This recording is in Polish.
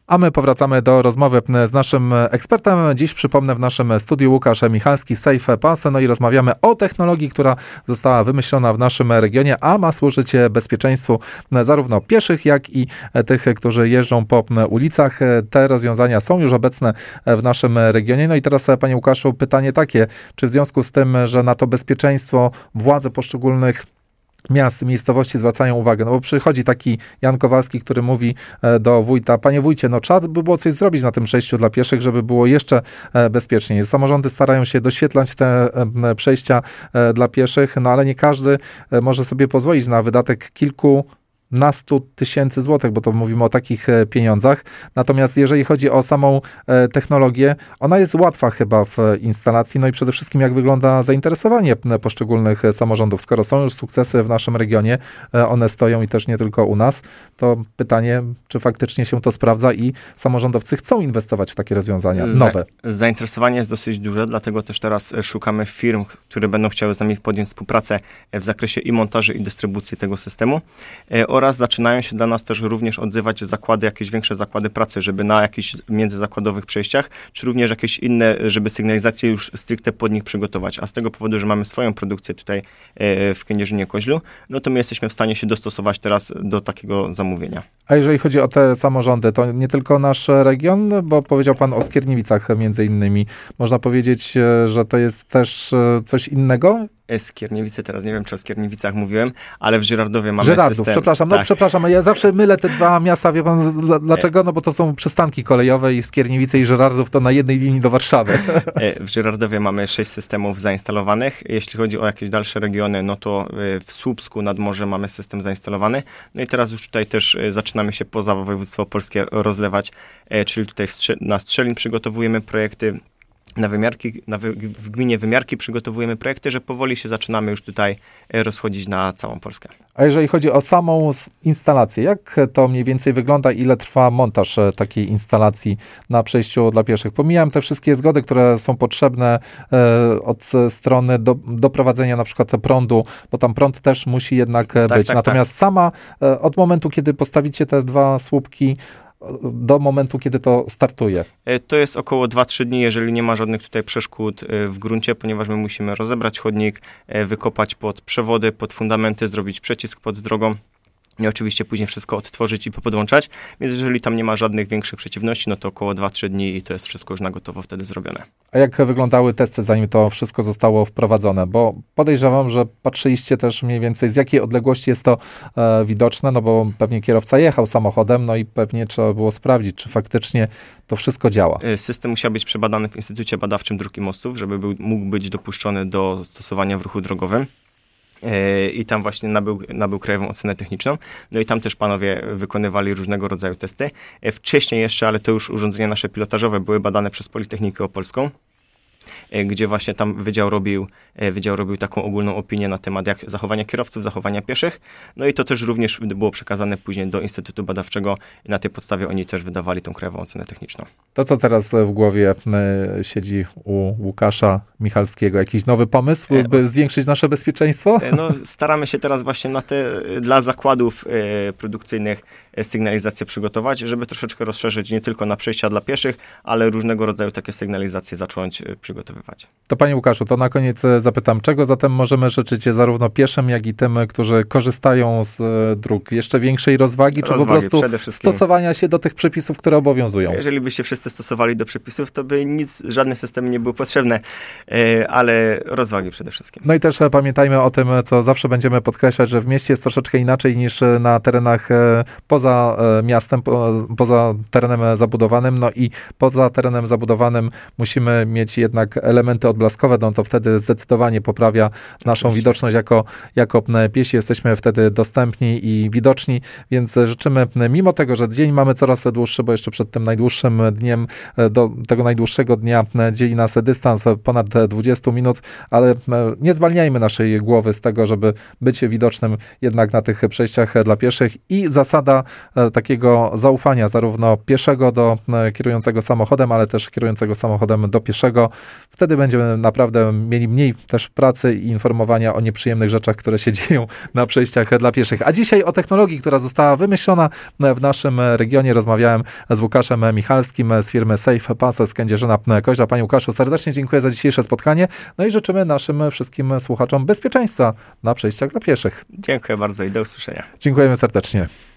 A my powracamy do rozmowy z naszym ekspertem. Dziś przypomnę w naszym studiu Łukasz Michalski, Safe Pass. No i rozmawiamy o technologii, która została wymyślona w naszym regionie, a ma służyć bezpieczeństwu zarówno pieszych, jak i tych, którzy jeżdżą po ulicach. Te rozwiązania są już obecne w naszym regionie. No i teraz, panie Łukaszu, pytanie takie, czy w związku z tym, że na to bezpieczeństwo władze poszczególnych miast, miejscowości zwracają uwagę, no bo przychodzi taki Jan Kowalski, który mówi do wójta: panie wójcie, no trzeba by było coś zrobić na tym przejściu dla pieszych, żeby było jeszcze bezpieczniej. Samorządy starają się doświetlać te przejścia dla pieszych, no ale nie każdy może sobie pozwolić na wydatek kilkunastu tysięcy złotych, bo to mówimy o takich pieniądzach. Natomiast jeżeli chodzi o samą technologię, ona jest łatwa chyba w instalacji, no i przede wszystkim jak wygląda zainteresowanie poszczególnych samorządów. Skoro są już sukcesy w naszym regionie, one stoją i też nie tylko u nas, to pytanie, czy faktycznie się to sprawdza i samorządowcy chcą inwestować w takie rozwiązania nowe. Zainteresowanie jest dosyć duże, dlatego też teraz szukamy firm, które będą chciały z nami podjąć współpracę w zakresie i montaży, i dystrybucji tego systemu. Oraz zaczynają się dla nas też również odzywać zakłady, jakieś większe zakłady pracy, żeby na jakichś międzyzakładowych przejściach, czy również jakieś inne, żeby sygnalizację już stricte pod nich przygotować. A z tego powodu, że mamy swoją produkcję tutaj w Kędzierzynie-Koźlu, no to my jesteśmy w stanie się dostosować teraz do takiego zamówienia. A jeżeli chodzi o te samorządy, to nie tylko nasz region, bo powiedział pan o Skierniewicach między innymi. Można powiedzieć, że to jest też coś innego? Skierniewice, teraz nie wiem, czy o Skierniewicach mówiłem, ale w Żyrardowie mamy system. Przepraszam, tak. No przepraszam, ja zawsze mylę te dwa miasta, wie pan dlaczego? No bo to są przystanki kolejowe i Skierniewice i Żyrardów to na jednej linii do Warszawy. W Żyrardowie mamy 6 systemów zainstalowanych. Jeśli chodzi o jakieś dalsze regiony, no to w Słupsku nad morzem mamy system zainstalowany. No i teraz już tutaj też zaczynamy się poza województwo opolskie rozlewać, czyli tutaj na Strzelin przygotowujemy projekty, w gminie Wymiarki przygotowujemy projekty, że powoli się zaczynamy już tutaj rozchodzić na całą Polskę. A jeżeli chodzi o samą instalację, jak to mniej więcej wygląda, ile trwa montaż takiej instalacji na przejściu dla pieszych? Pomijam te wszystkie zgody, które są potrzebne od strony doprowadzenia na przykład prądu, bo tam prąd też musi jednak być. Natomiast sama od momentu, kiedy postawicie te dwa słupki, do momentu, kiedy to startuje? To jest około 2-3 dni, jeżeli nie ma żadnych tutaj przeszkód w gruncie, ponieważ my musimy rozebrać chodnik, wykopać pod przewody, pod fundamenty, zrobić przecisk pod drogą i oczywiście później wszystko odtworzyć i popodłączać, więc jeżeli tam nie ma żadnych większych przeciwności, no to około 2-3 dni i to jest wszystko już na gotowo wtedy zrobione. A jak wyglądały testy, zanim to wszystko zostało wprowadzone? Bo podejrzewam, że patrzyliście też mniej więcej, z jakiej odległości jest to widoczne, no bo pewnie kierowca jechał samochodem, no i pewnie trzeba było sprawdzić, czy faktycznie to wszystko działa. System musiał być przebadany w Instytucie Badawczym Dróg i Mostów, żeby mógł być dopuszczony do stosowania w ruchu drogowym. I tam właśnie nabył krajową ocenę techniczną. No i tam też panowie wykonywali różnego rodzaju testy. Wcześniej jeszcze, ale to już urządzenia nasze pilotażowe były badane przez Politechnikę Opolską, gdzie właśnie tam wydział robił taką ogólną opinię na temat jak zachowania kierowców, zachowania pieszych. No i to też również było przekazane później do Instytutu Badawczego i na tej podstawie oni też wydawali tą krajową ocenę techniczną. To, co teraz w głowie siedzi u Łukasza Michalskiego, jakiś nowy pomysł, by zwiększyć nasze bezpieczeństwo? No, staramy się teraz właśnie dla zakładów produkcyjnych sygnalizację przygotować, żeby troszeczkę rozszerzyć nie tylko na przejścia dla pieszych, ale różnego rodzaju takie sygnalizacje zacząć przygotowywać. To panie Łukaszu, to na koniec zapytam, czego zatem możemy życzyć zarówno pieszym, jak i tym, którzy korzystają z dróg? Jeszcze większej rozwagi, czy po prostu stosowania się do tych przepisów, które obowiązują? Jeżeli by się wszyscy stosowali do przepisów, to by żadne systemy nie były potrzebne, ale rozwagi przede wszystkim. No i też pamiętajmy o tym, co zawsze będziemy podkreślać, że w mieście jest troszeczkę inaczej niż na terenach poza miastem, poza terenem zabudowanym, no i poza terenem zabudowanym musimy mieć jednak elementy odblaskowe, no to wtedy zdecydowanie poprawia naszą widoczność jako piesi. Jesteśmy wtedy dostępni i widoczni, więc życzymy, mimo tego, że dzień mamy coraz dłuższy, bo jeszcze przed tym najdłuższym dniem, do tego najdłuższego dnia dzieli nas dystans ponad 20 minut, ale nie zwalniajmy naszej głowy z tego, żeby być widocznym jednak na tych przejściach dla pieszych i zasada takiego zaufania zarówno pieszego do kierującego samochodem, ale też kierującego samochodem do pieszego. Wtedy będziemy naprawdę mieli mniej też pracy i informowania o nieprzyjemnych rzeczach, które się dzieją na przejściach dla pieszych. A dzisiaj o technologii, która została wymyślona w naszym regionie, rozmawiałem z Łukaszem Michalskim z firmy Safe Pass z Kędzierzyna-Koźla. Panie Łukaszu, serdecznie dziękuję za dzisiejsze spotkanie. No i życzymy naszym wszystkim słuchaczom bezpieczeństwa na przejściach dla pieszych. Dziękuję bardzo i do usłyszenia. Dziękujemy serdecznie.